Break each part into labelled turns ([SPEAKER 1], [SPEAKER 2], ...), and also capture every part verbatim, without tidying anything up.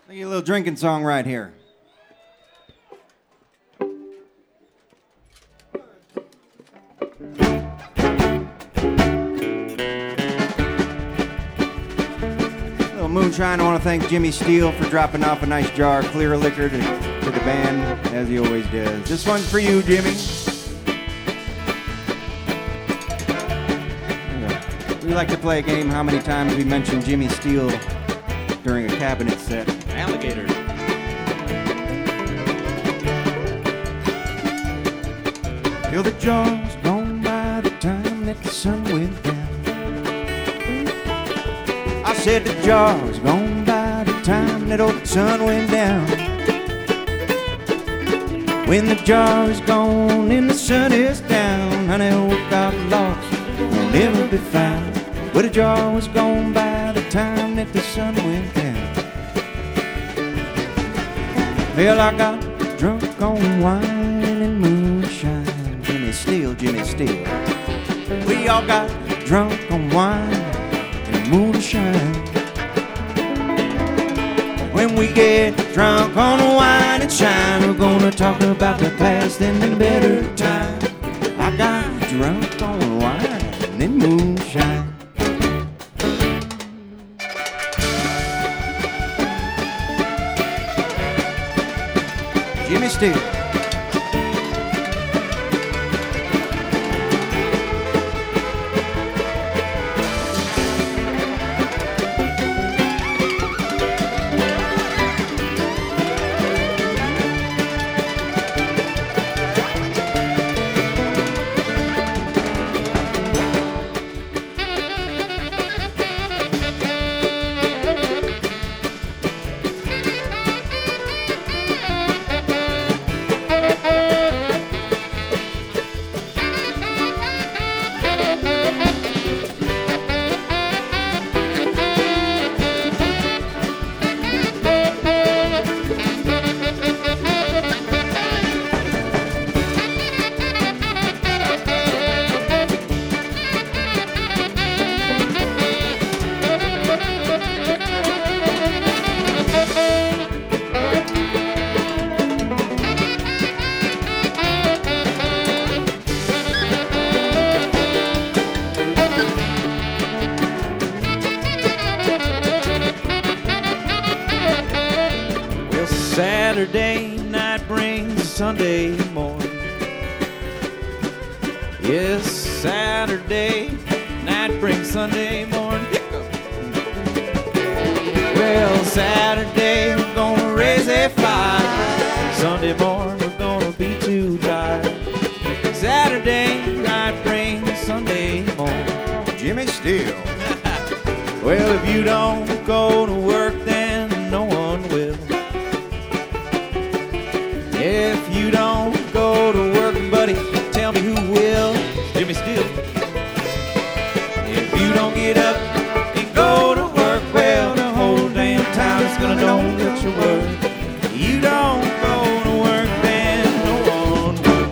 [SPEAKER 1] A little drinking song right here. Little moonshine. I want to thank Jimmy Steele for dropping off a nice jar of clear liquor to, to the band, as he always does. This one's for you, Jimmy. We like to play a game, how many times we mention Jimmy Steele during a cabinet set.
[SPEAKER 2] Alligator.
[SPEAKER 1] Till the jars gone by the time that the sun went down. I said the jars gone by the time that old sun went down. When the jar is gone and the sun is down, honey, what got lost will never be found. Well, the jar was gone by the time that the sun went down. Well, I got drunk on wine and moonshine. Jimmy Steele, Jimmy Steele. We all got drunk on wine and moonshine. When we get drunk on wine and shine, we're gonna talk about the past and the better time. I got drunk on wine and moonshine. Jimmy Steele.
[SPEAKER 2] Saturday night brings Sunday morning. Yes, Saturday night brings Sunday morning. Well, Saturday we're gonna raise a fire. Sunday morning we're gonna be too tired. Saturday night brings Sunday morning.
[SPEAKER 1] Jimmy Steele.
[SPEAKER 2] Well, if you don't go to work, then no one will. If you don't go to work, buddy, tell me who will. Jimmy Steele. If you don't get up and go to work, well, the whole damn town is gonna know that you work. You don't go to work, then no one will.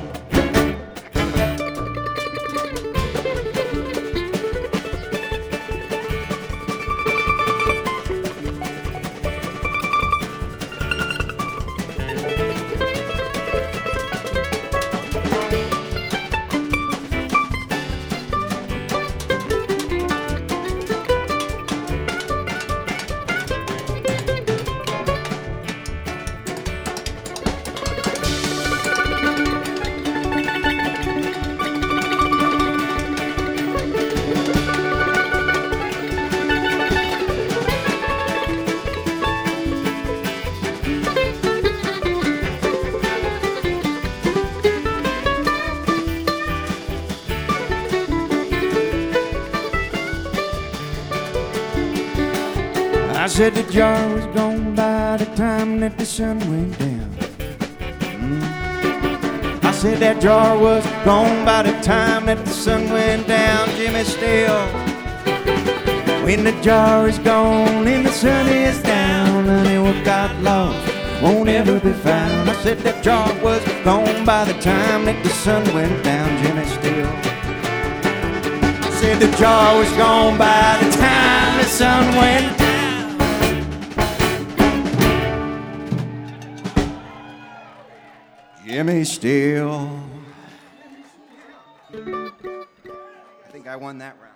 [SPEAKER 1] I said the jar was gone by the time that the sun went down. Mm. I said that jar was gone by the time that the sun went down, Jimmy Steele. When the jar is gone and the sun is down, honey, what got lost won't ever be found. I said that jar was gone by the time that the sun went down, Jimmy Steele. I said the jar was gone by the time the sun went down. Jimmy Steele. I think I won that round.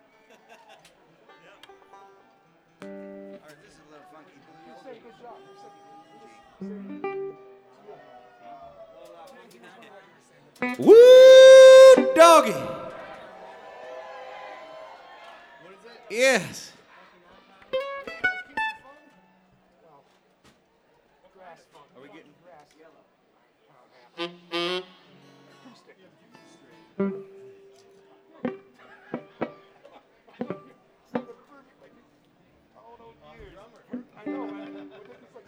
[SPEAKER 1] All right, this is a little funky. Woo, doggy. Yes.